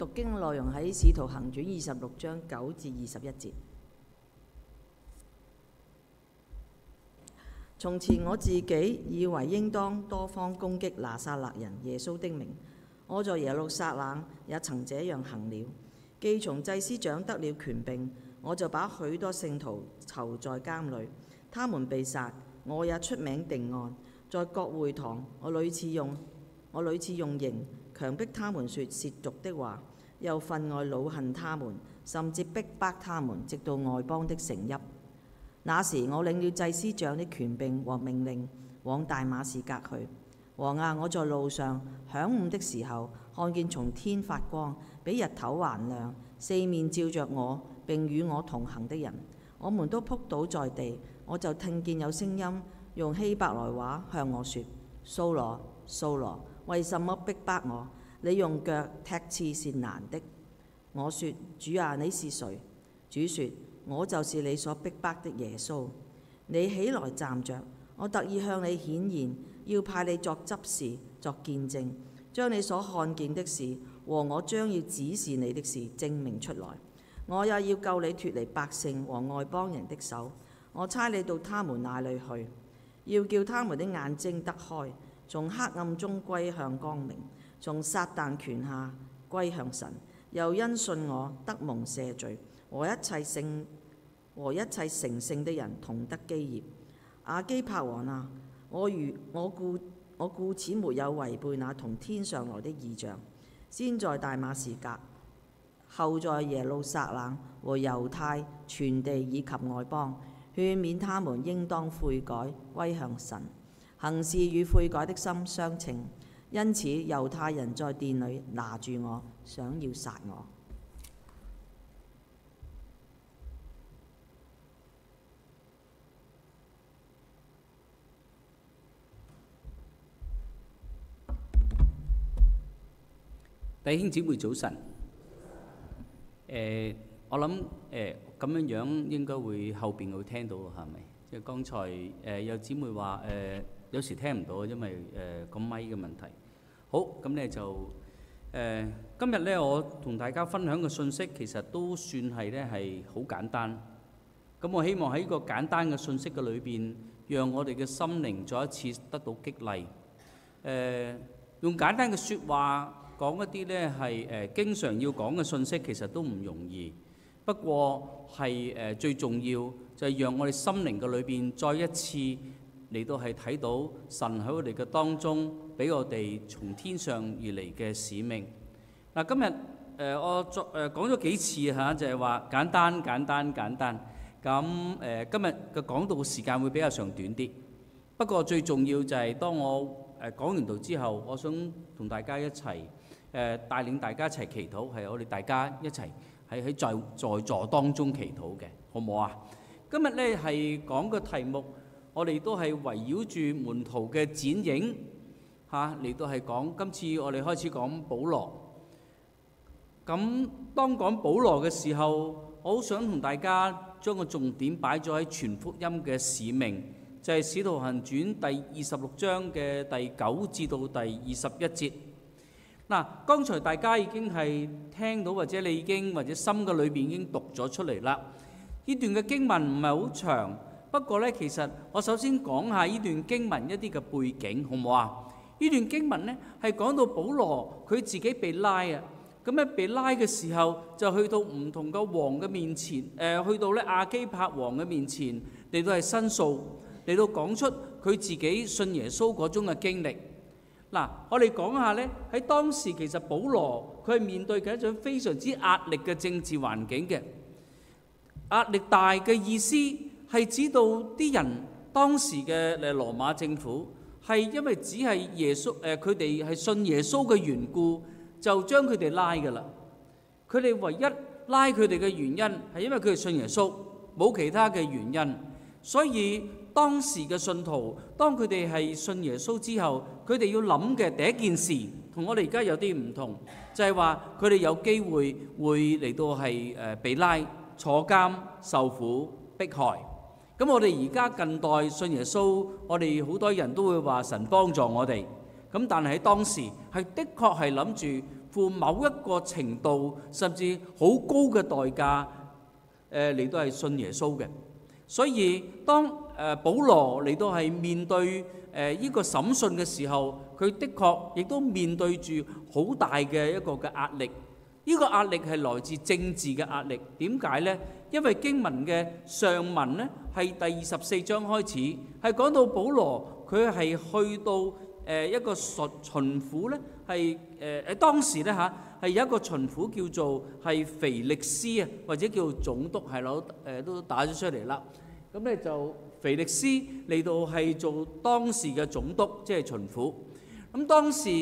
讀經內容喺《使徒行傳》26章9至21節。從前我自己以為應當多方攻擊拿撒勒人耶穌的名，我在耶路撒冷也曾這樣行了。既從祭司長得了權柄，我就把許多聖徒囚在監裏，他們被殺，我也出名定案。在各會堂，我屢次用刑強迫他們說褻瀆的話，又分外惱恨他們，甚至逼迫他們，直到外邦的城邑。那時我領了祭司長的權柄和命令，往大馬士革去。王啊，我在路上晌午的時候，看見從天發光，比日頭還亮，四面照着我並與我同行的人，我們都仆倒在地。我就聽見有聲音用希伯來話向我說：掃羅，掃羅，為什麼逼迫我？你用腳踢刺是難的。我說：主啊，你是誰？主說：我就是你所逼迫的耶穌。你起來站着，我特意向你顯現，要派你作執事，作見證，將你所看見的事和我將要指示你的事證明出來。我也要救你脫離百姓和外邦人的手。我差你到他們那裏去，要叫他們的眼睛得開，從黑暗中歸向光明，從撒旦權下歸向神。又因信我得蒙赦罪，和一切成聖的人同得基業。亞基帕王啊，我故此沒有違背那同天上來的異象，先在大馬士革，後在耶路撒冷和猶太全地以及外邦，勸勉他們應當悔改歸向神，行事與悔改的心相稱。因此猶太人在殿裏拿住我，想要殺我。 弟兄姊妹早晨。我諗咁樣應該會後邊會聽到係咪？即係剛才有姊妹話有時聽唔到，因為個咪嘅問題。好，咁咧就今日咧我同大家分享嘅信息其實都算係咧係好簡單。咁我希望喺呢個簡單嘅信息嘅裏邊，讓我哋嘅心靈再一次得到激勵。用簡單嘅説話講一啲咧係經常要講嘅信息，其實都唔容易。不過係最重要就係讓我哋心靈嘅裏邊再一次嚟到係睇到神喺我哋嘅當中俾我哋從天上而嚟嘅使命。嗱，今日我講咗幾次嚇，就係話簡單。咁今日嘅講道時間會比較長短啲。不過最重要就係當我講完道之後，我想同大家一齊帶領大家一齊祈禱，係我哋大家一齊喺在座當中祈禱嘅，好唔好啊？今日咧係講嘅題目，我哋都係圍繞住門徒嘅剪影嚇嚟到係講。今次我哋開始講保羅。咁當講保羅嘅時候，我好想同大家將個重點擺咗喺傳福音嘅使命，就係《使徒行傳》第26章嘅第9至到第21節。嗱，剛才大家已經係聽到，或者你已經或者心嘅裏邊已經讀咗出嚟啦。呢段嘅經文唔係好長，不過呢，其實我首先講下呢段經文一啲嘅背景，好唔好啊？呢段經文呢係講到保羅佢自己被拉啊，咁咧被拉嘅時候就去到唔同嘅王嘅面前，去到咧亞基帕王嘅面前嚟到係申訴，嚟到講出佢自己信耶穌嗰種嘅經歷。嗱，我哋講下呢，喺當時其實保羅佢係面對緊一種非常之壓力嘅政治環境嘅。壓力大嘅意思係指到啲人當時嘅羅馬政府係因為只係耶穌佢哋係信耶穌嘅緣故，就將佢哋拉㗎啦。佢哋唯一拉佢哋嘅原因係因為佢哋信耶穌，冇其他嘅原因。所以當時嘅信徒，當佢哋係信耶穌之後，佢哋要諗嘅第一件事，同我哋而家有啲唔同，就係話佢哋有機會嚟到係被拉、坐監、受苦、迫害。咁我哋而家近代信耶穌，我哋好多人都會話神幫助我哋。咁但係喺當時係的確係諗住付某一個程度甚至好高嘅代價嚟到係信耶穌嘅。所以當保羅嚟到係面對呢個審訊嘅時候，佢的確亦都面對住好大嘅一個嘅壓力。呢個壓力係來自政治嘅壓力。點解呢？因為經文嘅上文呢係第24章開始，係講到保羅佢係去到一個巡撫呢，係當時呢係有一個巡撫叫做係腓力斯啊，或者叫總督，係咯，都打咗出嚟啦。咁呢就腓力斯嚟到係做當時嘅總督，即係巡撫。咁當時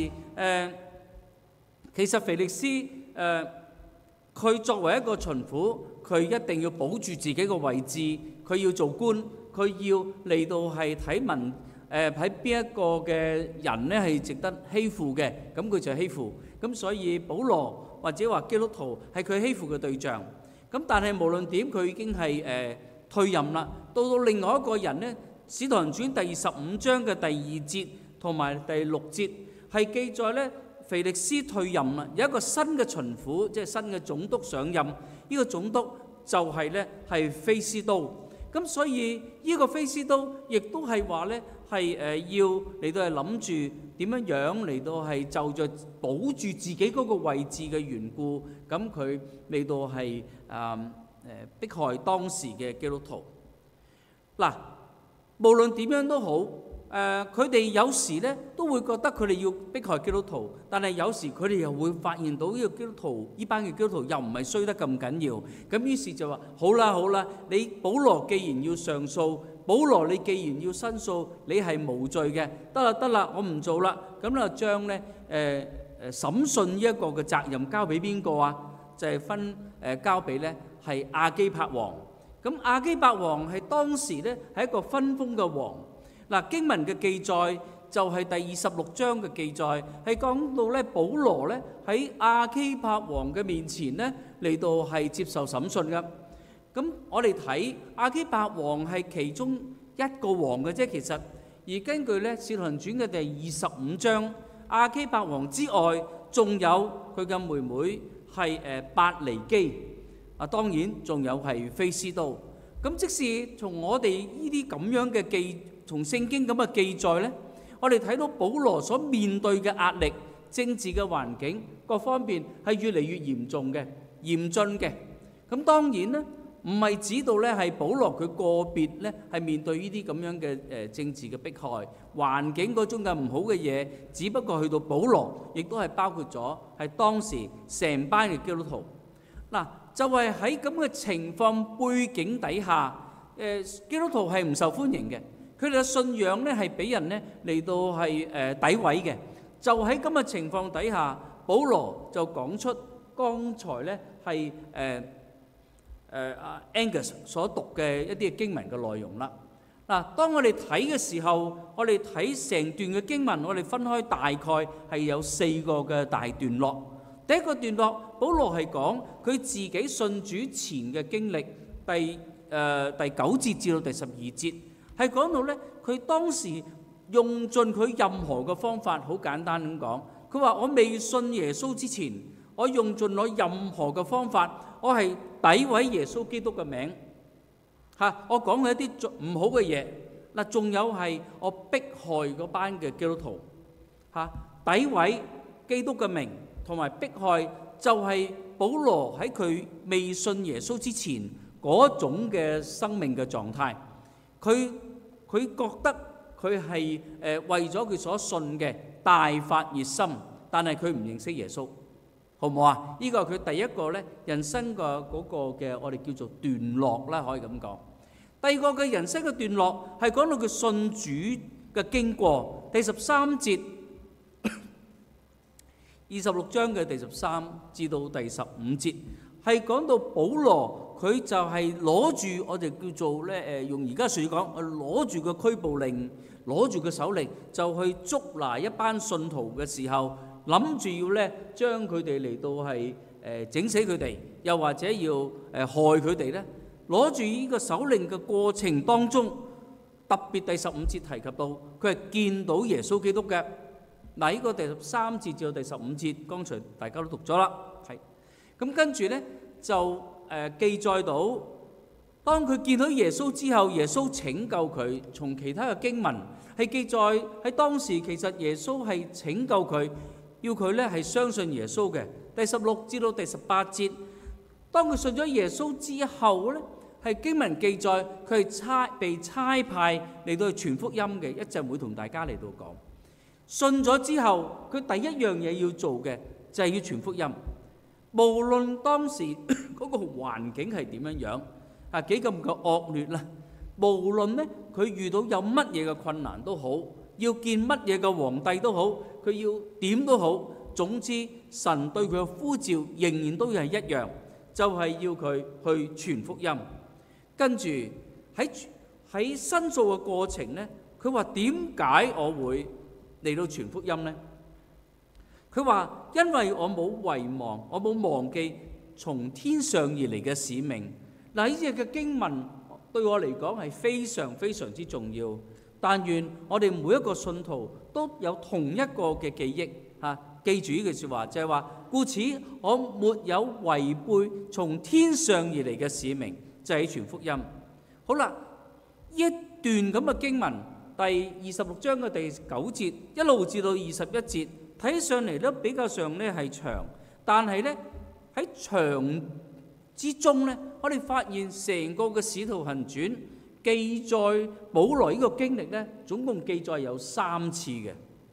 其實腓力斯佢作為一個巡撫，佢一定要保住自己個位置，佢要做官，佢要嚟到係睇民喺邊一個嘅人呢係值得欺負嘅，咁佢就欺負。咁所以保羅或者話基督徒係佢欺負嘅對象。咁但係無論點，佢已經係退任啦。到另外一個人呢，《使徒行傳》第15章嘅第2節同埋第6節係記載呢，腓力斯退任啦，有一個新嘅巡撫，即係新嘅總督上任。呢個總督就係呢係非斯都。咁所以呢個非斯都亦都係話呢係要嚟到係諗住點樣樣嚟到係就着保住自己嗰個位置嘅緣故，咁佢嚟到係迫害當時嘅基督徒。嗱，無論點樣都好。佢哋有時咧都會覺得佢哋要迫害基督徒，但係有時佢哋又會發現到呢個基督徒，呢班嘅基督徒又唔係衰得咁緊要，咁於是就話好啦，你保羅既然要上訴，保羅你既然要申訴，你係無罪嘅，得啦，我唔做啦，咁就將咧審訊呢一個嘅責任交俾邊個啊？就係交俾咧係亞基帕王。咁亞基帕王係當時咧係一個分封嘅王。嗱，經文嘅記載就係第26章嘅記載，係講到咧保羅咧喺亞基帕王嘅面前咧嚟到係接受審訊嘅。咁我哋睇亞基帕王係其中一個王嘅啫，其實。而根據咧《使徒行傳》嘅第25章，亞基帕王之外，仲有佢嘅妹妹係伯尼基。當然仲有係非斯都。咁即使從我哋呢啲咁樣嘅從聖經咁嘅記載呢，我哋睇到保羅所面對嘅壓力、政治嘅環境各方面係越嚟越嚴重嘅、嚴峻嘅。咁當然呢，唔係指到呢係保羅佢個別呢係面對呢啲咁樣嘅政治嘅迫害、環境嗰種嘅唔好嘅嘢，只不過去到保羅，亦都係包括咗係當時成班嘅基督徒。嗱，就係喺咁嘅情況背景底下，基督徒係唔受歡迎嘅。佢哋嘅信仰咧係俾人咧嚟到係詆毀嘅。就喺咁嘅情況底下，保羅就講出剛才咧係Angus 所讀嘅一啲經文嘅內容啦。嗱，當我哋睇嘅時候，我哋睇成段嘅經文，我哋分開大概係有4個嘅大段落。第一個段落，保羅係講佢自己信主前嘅經歷，第9節至到第12節。係講到咧，佢當時用盡佢任何嘅方法，好簡單咁講。佢話：我未信耶穌之前，我用盡我任何嘅方法，我係詆毀耶穌基督嘅名嚇，我講佢一啲唔好嘅嘢。嗱，仲有係我迫害嗰班嘅基督徒嚇，詆毀基督嘅名同埋迫害，就係保羅喺佢未信耶穌之前嗰種嘅生命嘅狀態。佢覺得佢係為咗佢所信嘅大發熱心，但係佢唔認識耶穌，好唔好啊？呢個係佢第一個咧人生嘅嗰個嘅我哋叫做段落啦，可以咁講。第二個嘅人生嘅段落係講到佢信主嘅經過，第13節26章嘅第13至到第15節係講到保羅。佢就係攞住我哋叫做咧用而家術語講，攞住個拘捕令，攞住個手令，就去捉拿一班信徒嘅時候，諗住要咧將佢哋嚟到係整死佢哋，又或者要害佢哋咧。攞住呢個手令嘅過程當中，特別第15節提及到佢係見到耶穌基督嘅。 嗱，呢個第13節至到第15節，剛才大家都讀咗啦。係咁跟住呢，就記載到，當佢見到耶穌之後，耶穌拯救佢。從其他嘅經文係記載喺當時，其實耶穌係拯救佢，要佢呢係相信耶穌嘅。第16至到第18節，當佢信咗耶穌之後呢，係經文記載佢係被差派嚟到去傳福音嘅。一陣會同大家嚟到講。信咗之後，佢第一樣嘢要做嘅就係要傳福音。無論當時嗰個環境係點樣樣啊，幾咁嘅惡劣啦，無論呢佢遇到有乜嘢嘅困難都好，要見乜嘢嘅皇帝都好，佢要點都好，總之神對佢嘅呼召仍然都係一樣，就係要佢去傳福音。跟住喺申訴嘅過程呢，佢話點解我會嚟到傳福音呢？佢話因為我冇遺忘，我冇忘記從天上而嚟嘅使命。嗱，呢隻嘅經文對我嚟講係非常非常之重要。但願我哋每一個信徒都有同一個嘅記憶嚇，記住呢句説話，就係話，故此我沒有違背從天上而嚟嘅使命，就係傳福音。好啦，一段咁嘅經文，第26章嘅第9節一路至到21節，睇上嚟都比較上咧係長，但係咧喺長之中咧，我哋發現成個嘅使徒行傳記載保羅呢個經歷咧，總共記載有3次嘅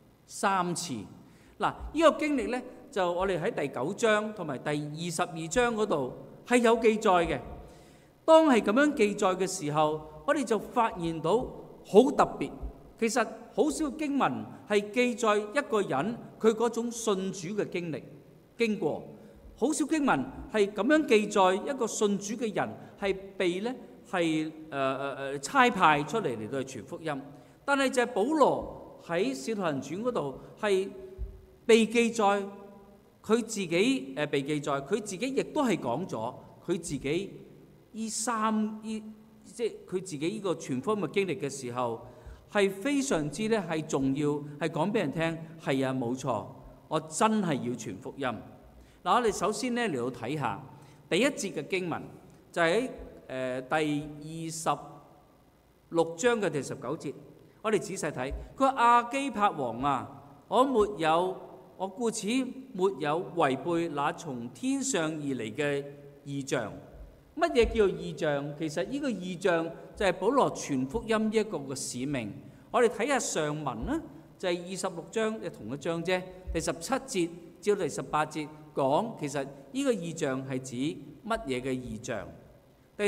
，3次。嗱，呢個經歷咧就我哋喺第9章同埋第22章嗰度係有記載嘅。當係咁樣記載嘅時候，我哋就發現到好特別。其實好少經文係記載一個人佢嗰種信主嘅經過，好少經文係咁樣記載一個信主嘅人係被咧係差派出嚟到去傳福音。但係就係保羅喺使徒行傳嗰度係被記載，佢自己被記載，佢自己亦都係講咗佢自己即係佢自己呢個傳福音嘅經歷嘅時候，係非常之咧係重要，係講俾人聽，係啊，冇錯，我真係要傳福音。嗱，我哋首先咧嚟到睇下第一節嘅經文，就喺第26章嘅第19節，我哋仔細睇，佢話亞基帕王啊，我故此沒有違背那從天上而嚟嘅異象。乜嘢叫異象？其實呢個異象就係保羅傳福音一個嘅使命。我哋睇下上文啦，就係26章嘅同一章啫。第17節至到第18節講，其實呢個異象係指乜嘢嘅異象？第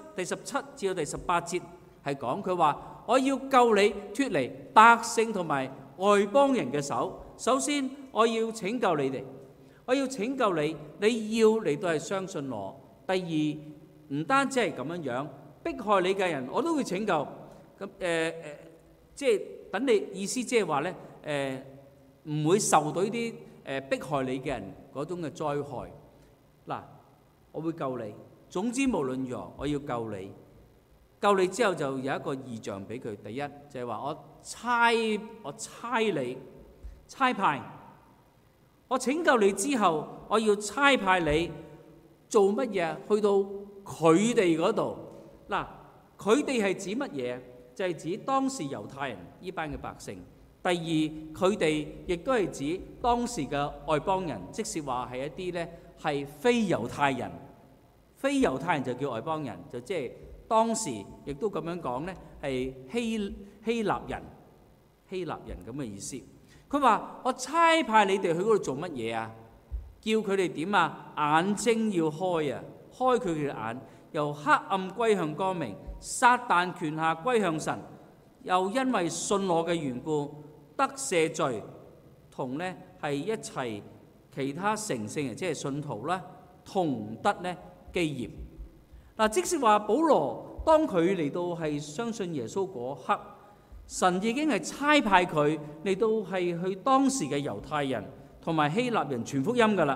17至到第18節係講佢話：我要救你脱離百姓同埋外邦人嘅手。首先我要拯救你哋，我要拯救你，你要嚟到係相信我。第二，唔單止係咁樣樣，迫害你嘅人我都會拯救。咁即係等你意思，即係話咧唔會受到呢啲迫害你嘅人嗰種嘅災害。嗱，我會救你。總之無論如何，我要救你。救你之後就有一個異象俾佢。第一就係話我差你差派，我拯救你之後，我要差派你做乜嘢？去到佢哋嗰度。嗱，佢哋係指乜嘢？就係指當時猶太人呢班嘅百姓。第二，佢哋亦都係指當時嘅外邦人，即是話係一啲咧係非猶太人。非猶太人就叫外邦人，就即係當時亦都咁樣講咧，係希臘人咁嘅意思。佢話：我差派你哋去嗰度做乜嘢啊？叫佢哋點啊？眼睛要開啊，開佢哋嘅眼，由黑暗歸向光明，撒但權下歸向神。又因為信我嘅緣故，得赦罪，同呢係一齊其他成聖人，即係信徒啦，同得呢基業。嗱，即使話保羅當佢嚟到係相信耶穌嗰刻，神已經係差派佢嚟到係去當時嘅猶太人同埋希臘人傳福音噶啦。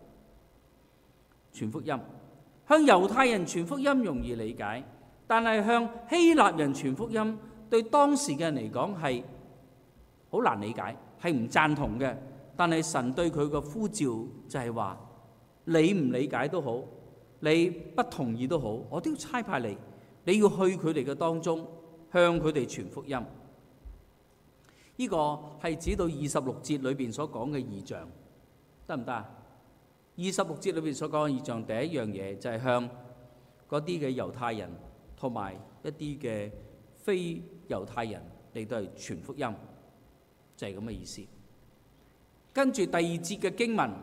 傳福音向猶太人傳福音容易理解，但係向希臘人傳福音對當時嘅人嚟講係好難理解， 係唔贊同嘅，但係神對佢個呼召就係話：你唔理解都好，你不同意都好，我都要差派你，你要去佢哋嘅當中，向佢哋傳福音。呢個係指到26節裏邊所講嘅異象，得唔得啊？26節裏邊所講嘅異象，第一樣嘢就係向嗰啲嘅猶太人同埋一啲嘅非猶太人嚟到係傳福音，就係咁嘅意思。跟住第二節嘅經文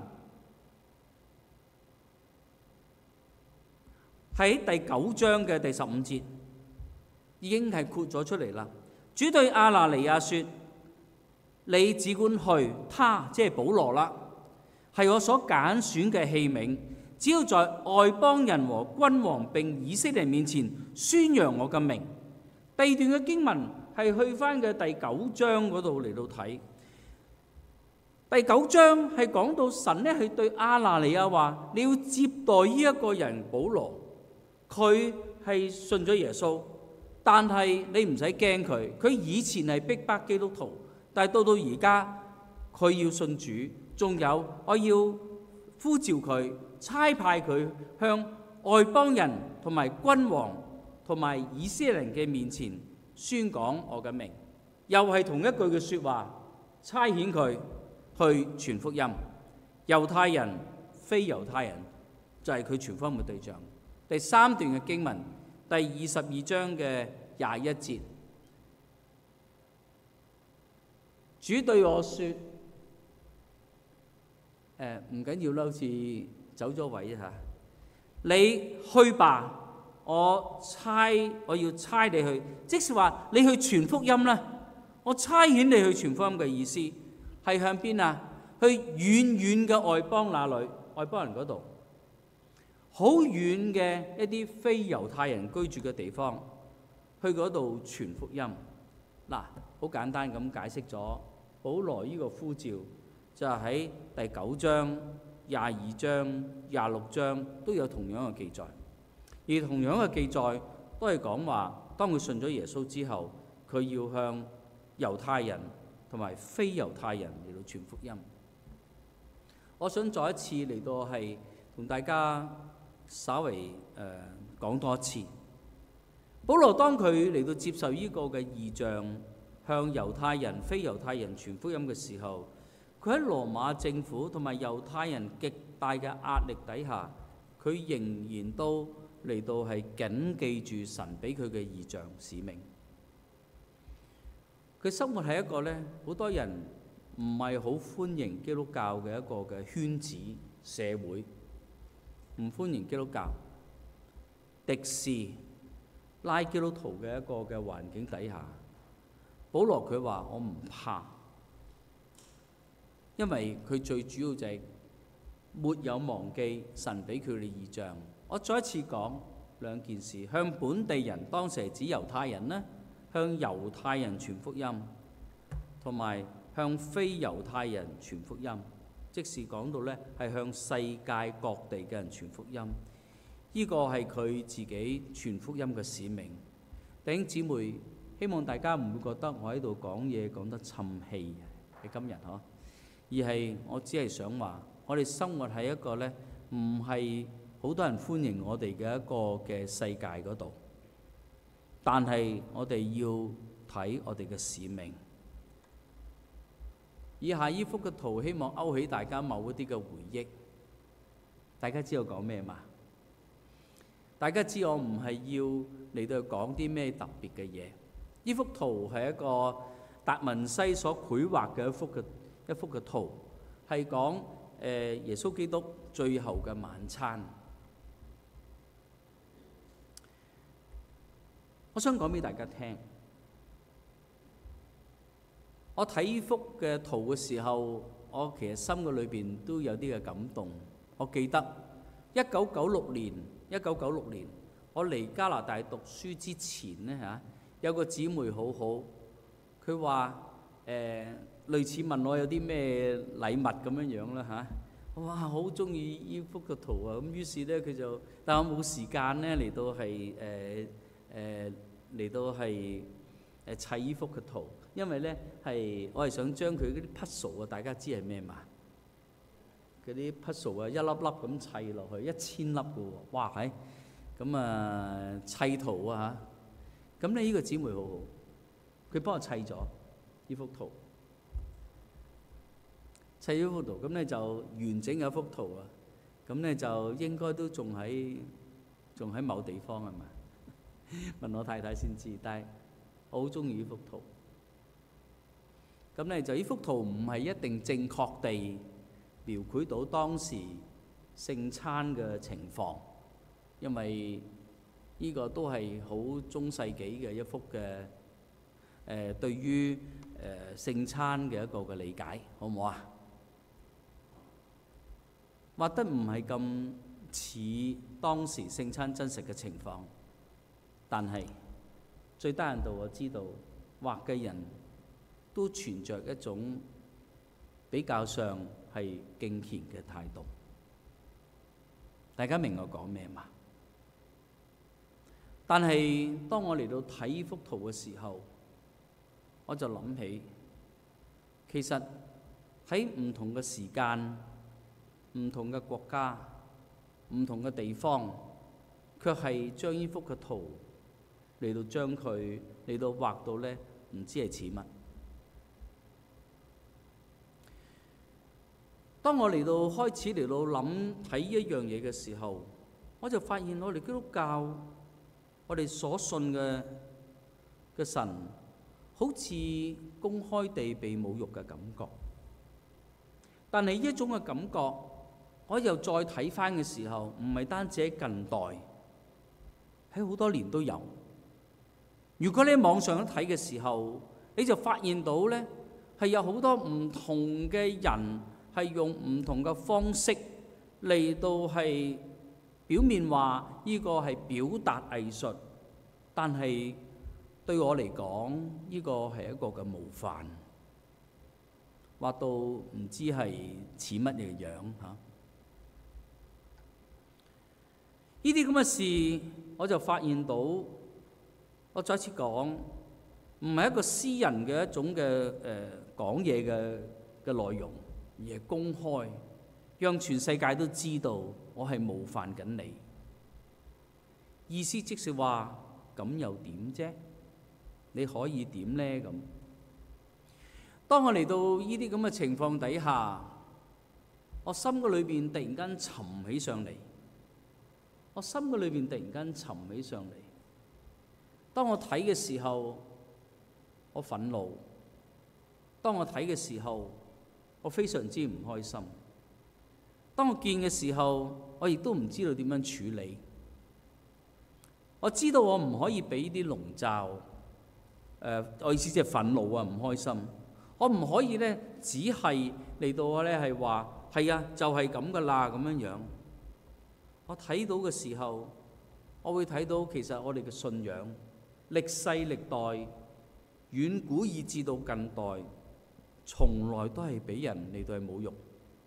喺第9章嘅第15節已經係括咗出嚟啦。主對亞拿尼亞說：你只管去，他即係保羅啦，係我所揀選嘅器皿，只要在外邦人和君王並以色列面前宣揚我嘅名。第二段嘅經文係去翻嘅第9章嗰度嚟到睇。第9章係講到神呢係對亞拿尼亞話：你要接待呢一個人保羅，佢係信咗耶穌，但係你唔使驚佢，佢以前係逼迫基督徒。但係到而家，佢要信主，仲有我要呼召佢，差派佢向外邦人同埋君王同埋以色列人嘅面前宣講我嘅名，又係同一句嘅説話，差遣佢去傳福音。猶太人、非猶太人就係佢傳福音嘅對象。第3段嘅經文，第22章嘅21節。主對我說：唔緊要啦，好似走咗位嚇。你去吧，我要差你去，即是話你去傳福音啦。我差遣你去傳福音嘅意思係向邊啊？去遠遠嘅外邦那裏，外邦人嗰度，好遠嘅一啲非猶太人居住嘅地方，去嗰度傳福音。嗱，好簡單咁解釋咗保羅呢個呼召，就係喺第9章、22章、26章都有同樣嘅記載，而同樣嘅記載都係講話，當佢信咗耶穌之後，佢要向猶太人同埋非猶太人嚟到傳福音。我想再一次嚟到係同大家稍微講多一次。保羅當佢嚟到接受呢個嘅異象，向猶太人、非猶太人傳福音嘅時候，佢喺羅馬政府同埋猶太人極大嘅壓力底下，佢仍然都嚟到係緊記住神俾佢嘅異象使命。佢生活喺一個呢，好多人唔係好歡迎基督教嘅一個嘅圈子社會，唔歡迎基督教、敵視、拉基督徒嘅一個嘅環境底下，保羅佢話：我唔怕，因為佢最主要就係沒有忘記神俾佢嘅異象。我再一次講兩件事：向本地人，當時係指猶太人呢，向猶太人傳福音，同埋向非猶太人傳福音。即是講到呢，係向世界各地嘅人傳福音。呢個係佢自己傳福音嘅使命。弟兄姊妹，希望大家唔會覺得我喺度講嘢講得沉氣喺今日嗬，而係我只係想話，我哋生活喺一個呢，唔係好多人歡迎我哋嘅一個嘅世界嗰度，但係我哋要睇我哋嘅使命。以下呢幅嘅圖，希望勾起大家某一啲嘅回憶。大家知道講咩嘛？大家知我唔係要嚟到講啲咩特別嘅嘢。呢幅圖係一個達文西所繪畫嘅一幅嘅圖，係講耶穌基督最後嘅晚餐。我想講俾大家聽，我睇呢幅嘅圖嘅時候，我其實心嘅裏邊都有啲嘅感動。我記得1996年我嚟加拿大讀書之前呢，嚇，有個姊妹好好，佢話類似問我有啲咩禮物咁樣啦嚇。哇，好中意呢幅嘅圖啊！咁於是咧佢就，但我冇時間咧嚟到係砌呢幅嘅圖， 因為咧我係想將佢嗰啲 puzzle 啊，大家知係咩嘛？嗰啲 puzzle 啊，一粒粒咁砌落去，1000粒嘅喎，哇係！咁啊砌圖啊嚇，咁咧呢個姊妹好好，佢幫我砌咗呢幅圖，砌咗幅圖，咁咧就完整嘅一幅圖啊，咁咧就應該都仲喺某地方係咪？問我太太先知，但係我好中意呢幅圖。咁咧就呢幅圖唔係一定正確地描繪到當時聖餐嘅情況，因為呢個都係好中世紀嘅一幅嘅對於聖餐嘅一個嘅理解，好唔好啊？畫得唔係咁似當時聖餐真實嘅情況，但係最低限度我知道畫嘅人都存着一種比較上係敬虔嘅態度。大家明我講咩嘛？但係當我嚟到睇呢幅圖嘅時候，我就諗起，其實喺唔同嘅時間、唔同嘅國家、唔同嘅地方，卻係將呢幅嘅圖嚟到將佢嚟到畫到咧，唔知係似乜。當我嚟到開始嚟到諗睇呢一樣嘢嘅時候，我就發現我哋基督教，我哋所信嘅神，好似公開地被侮辱嘅感覺。但係呢一種嘅感覺，我又再睇返嘅時候，唔係單止喺近代，喺好多年都有。如果你喺網上睇嘅時候，你就發現到呢係有好多唔同嘅人係用唔同嘅方式嚟到係表面話呢個係表達藝術，但係對我嚟講，呢個係一個嘅冒犯，畫到唔知係似乜嘢樣嚇。呢啲咁嘅事，我就發現到，我再一次講，唔係一個私人嘅一種嘅講嘢嘅內容，而係公開，讓全世界都知道我係冒犯緊你。意思即是話，咁又點啫？你可以點呢？咁當我嚟到呢啲咁嘅情況底下，我心嘅裏邊突然間沉起上嚟。我心嘅裏邊突然間沉起上嚟。當我睇嘅時候，我憤怒；當我睇嘅時候，我非常之唔開心。當我見嘅時候，我亦都唔知道點樣處理。我知道我唔可以俾啲籠罩，我意思即係憤怒啊，唔開心。我唔可以咧，只係嚟到我咧係話係啊，就係咁噶啦咁樣樣。我睇到嘅時候，我會睇到其實我哋嘅信仰，歷世歷代，遠古以至到近代，從來都係俾人嚟到係侮辱，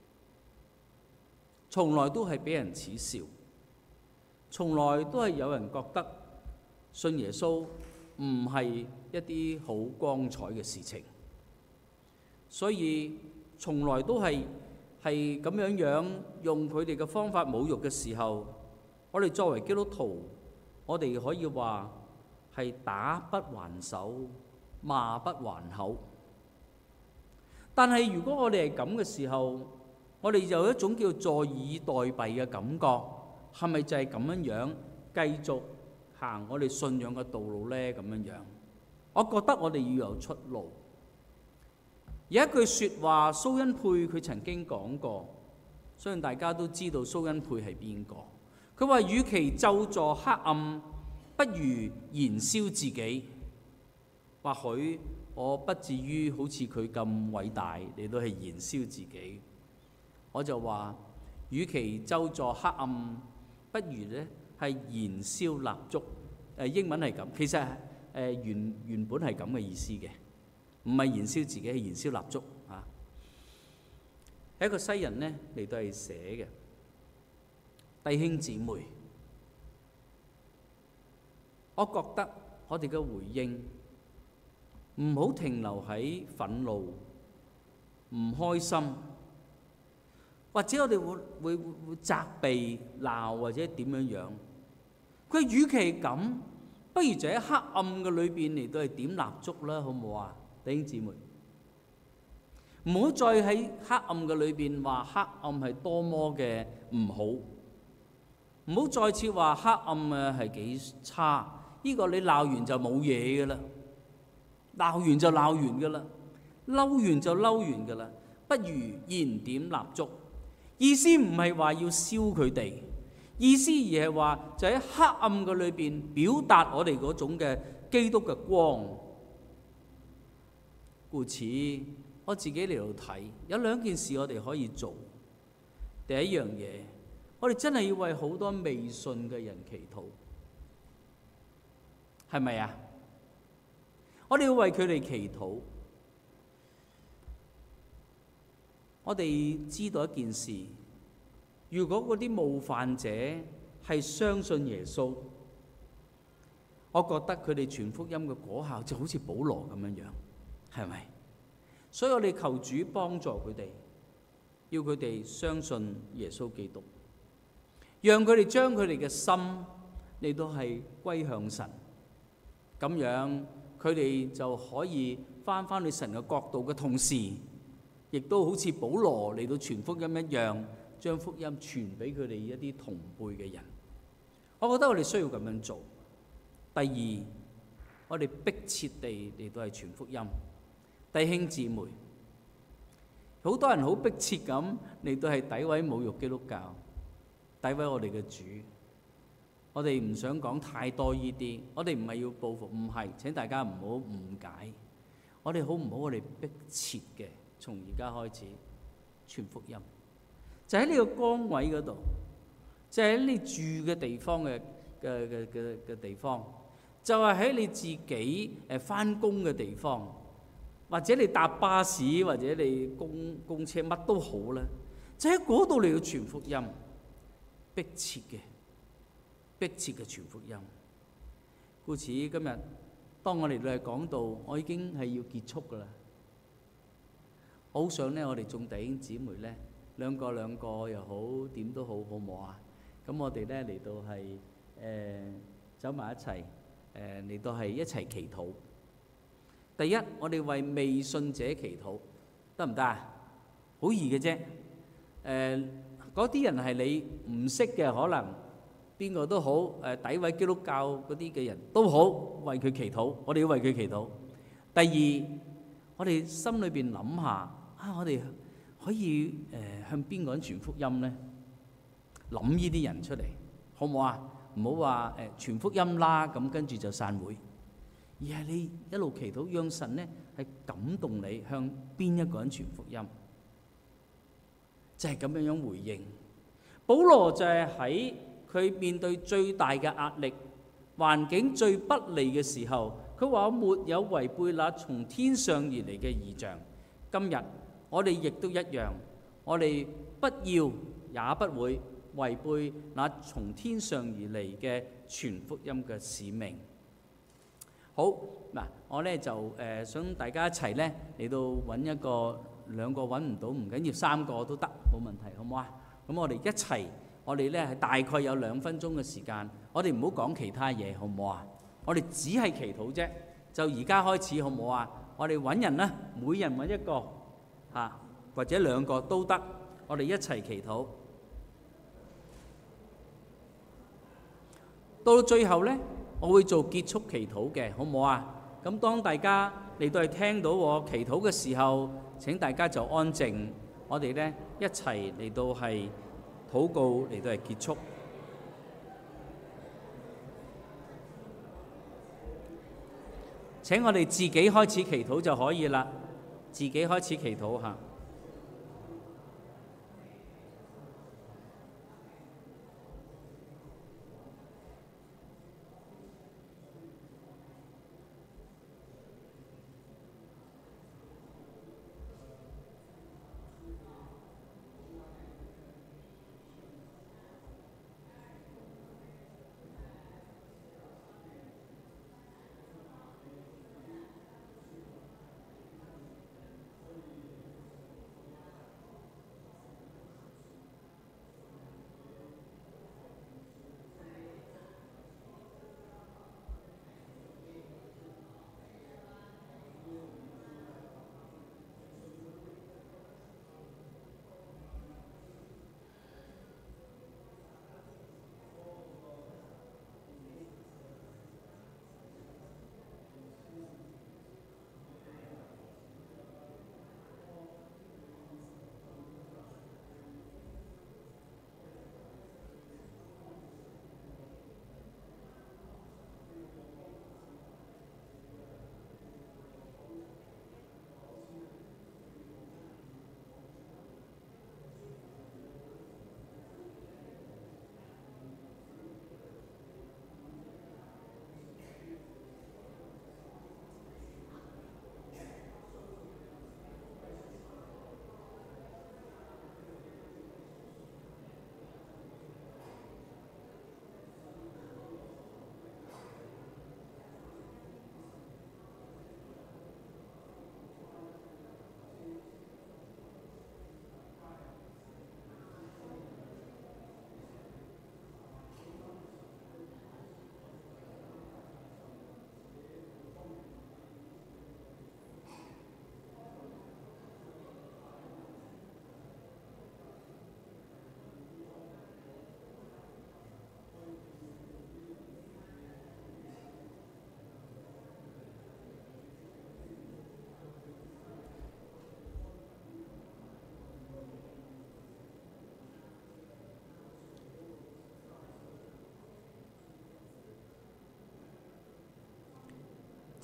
從來都係俾人恥笑，從來都係有人覺得信耶穌唔係一啲好光彩嘅事情，所以從來都係咁樣用佢哋嘅方法侮辱嘅時候，我哋作為基督徒，我哋可以話係打不還手，罵不還口。但係如果我哋係咁嘅時候，我哋有一種叫坐以待斃嘅感覺，係咪就係咁樣繼續行我哋信仰嘅道路呢？咁樣，我覺得我哋要有出路。有一句説話，蘇恩佩佢曾經講過，相信大家都知道蘇恩佩係邊個。佢話：與其咒詛黑暗，不如燃燒自己。或許我不至於好似佢咁偉大，你都係燃燒自己。我就話：與其咒詛黑暗，不如咧係燃燒蠟燭。英文係咁，其實原本係咁嘅意思嘅。唔係燃燒自己，係燃燒蠟燭嚇。係一個西人呢嚟到係寫嘅。弟兄姊妹，我覺得我哋嘅回應唔好停留喺憤怒、唔開心，或者我哋會責備、鬧或者點樣。佢與其咁，不如就喺黑暗嘅裏邊嚟到係點蠟燭啦，好唔好啊，弟兄姊妹？唔好再喺黑暗嘅裏邊話黑暗係多麼嘅唔好，唔好再次話黑暗啊係幾差。呢個你鬧完就冇嘢噶啦，鬧完就鬧完噶啦，嬲完就嬲完噶啦。不如燃點蠟燭，意思唔係話要燒佢哋，意思而係話就喺黑暗嘅裏邊表達我哋嗰種嘅基督嘅光。故此我自己嚟到睇，有兩件事我哋可以做。第一樣嘢，我哋真係要為好多未信嘅人祈禱，係咪啊？我哋要為佢哋祈禱。我哋知道一件事，如果嗰啲冒犯者係相信耶穌，我覺得佢哋傳福音嘅果效就好似保羅咁樣樣，係咪？所以我哋求主幫助佢哋，要佢哋相信耶穌基督，讓佢哋將佢哋嘅心嚟到係歸向神，咁樣佢哋就可以返去神嘅國度嘅同時，亦都好似保羅嚟到傳福音一樣，將福音傳俾佢哋一啲同輩嘅人。我覺得我哋需要咁樣做。第二，我哋迫切地嚟到係傳福音。弟兄姊妹，好多人好迫切咁嚟到係詆毀侮辱基督教，詆毀我哋嘅主。我哋唔想講太多呢啲，我哋唔係要報復，唔係，請大家唔好誤解。我哋好唔好？我哋迫切嘅，從而家開始傳福音，就喺呢個崗位嗰度，就喺你住嘅地方嘅地方，就係喺你自己返工嘅地方。或者你搭巴士，或者你公車，乜都好啦，就喺嗰度嚟到傳福音，迫切嘅傳福音。故此今日當我哋嚟講道，我已經係要結束噶啦。我好想咧，我哋眾弟兄姊妹咧，兩個又好，點都好，好唔好啊？咁我哋咧嚟到係走埋一齊，嚟到係一齊祈禱。第一，我哋為未信者祈禱，得唔得啊？好易嘅啫。嗰啲人係你唔識嘅，可能邊個都好，詆毀基督教嗰啲嘅人都好，為佢祈禱。我哋要為佢祈禱。第二，我哋心裏邊諗下，我哋可以向邊個人傳福音呢？諗呢啲人出嚟，好唔好啊？唔好話傳福音啦，咁跟住就散會。而係你一路祈禱，讓神呢係感動你向邊一個人傳福音，就係咁樣回應。保羅就係喺佢面對最大嘅壓力、環境最不利嘅時候，佢話：我沒有違背那從天上而嚟嘅異象。今日我哋亦都一樣，我哋不要也不會違背那從天上而嚟嘅傳福音嘅使命。好嗱，我咧就想大家一齊咧嚟到揾一個，兩個揾唔到唔緊要，三個都得，冇問題，好唔好啊？咁我哋一齊，我哋咧係大概有2分鐘嘅時間，我哋唔好講其他嘢，好唔好啊？我哋只係祈禱啫，就而家開始，好唔好啊？我哋揾人啦，每人揾一個嚇，或者2個都得，我哋一齊祈禱。到最後咧，我會做結束祈禱嘅，好唔好啊？咁當大家嚟到係聽到我祈禱嘅時候，請大家就安靜，我哋咧一齊嚟到係禱告，嚟到係結束。請我哋自己開始祈禱就可以啦，自己開始祈禱嚇。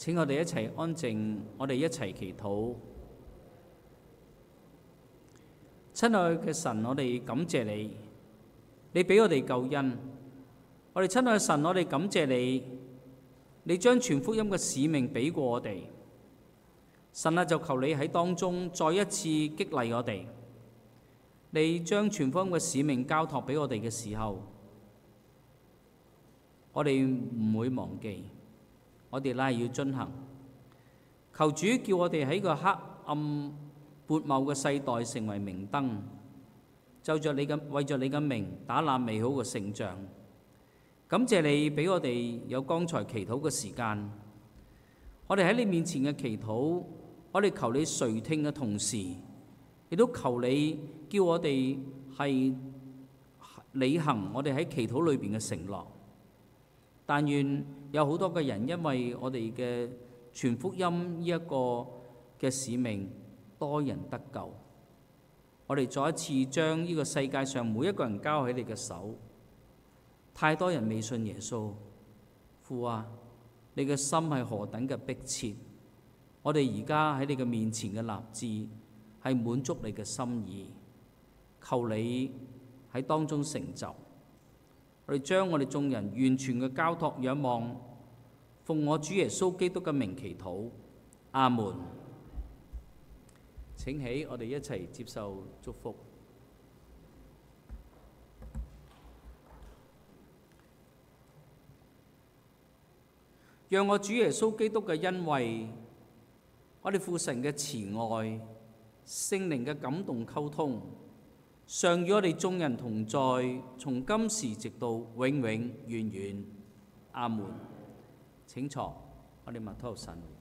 請我哋一齊安靜，我哋一齊祈禱。親愛嘅神，我哋感謝你，你俾我哋救恩。我哋親愛嘅神，我哋感謝你，你將傳福音嘅使命俾過我哋。神啊，就求你喺當中再一次激勵我哋。你將傳福音嘅使命交託俾我哋嘅時候，我哋唔會忘記，我哋乃係要遵行。求主叫我哋喺個黑暗悖謬嘅世代成為明燈，為着你嘅名打那美好嘅勝仗。感謝你俾我哋有剛才祈禱嘅時間，我哋喺你面前嘅祈禱，我哋求你垂聽嘅同時，亦都求你叫我哋係履行我哋喺祈禱裏邊嘅承諾。但願有好多嘅人因為我哋嘅傳福音呢一個嘅使命，多人得救。我哋再一次將呢個世界上每一個人交喺你嘅手。太多人未信耶穌，父啊，你嘅心係何等嘅迫切！我哋而家喺你嘅面前嘅立志係滿足你嘅心意，求你喺當中成就。我哋將我哋眾人完全嘅交託仰望，奉我主耶穌基督嘅名祈禱，阿門。請起，我哋一齊接受祝福。讓我主耶穌基督嘅恩惠，我哋父神嘅慈愛，聖靈嘅感動溝通，常與我哋眾人同在，從今時直到永永遠遠。阿門。請坐，我哋默禱神。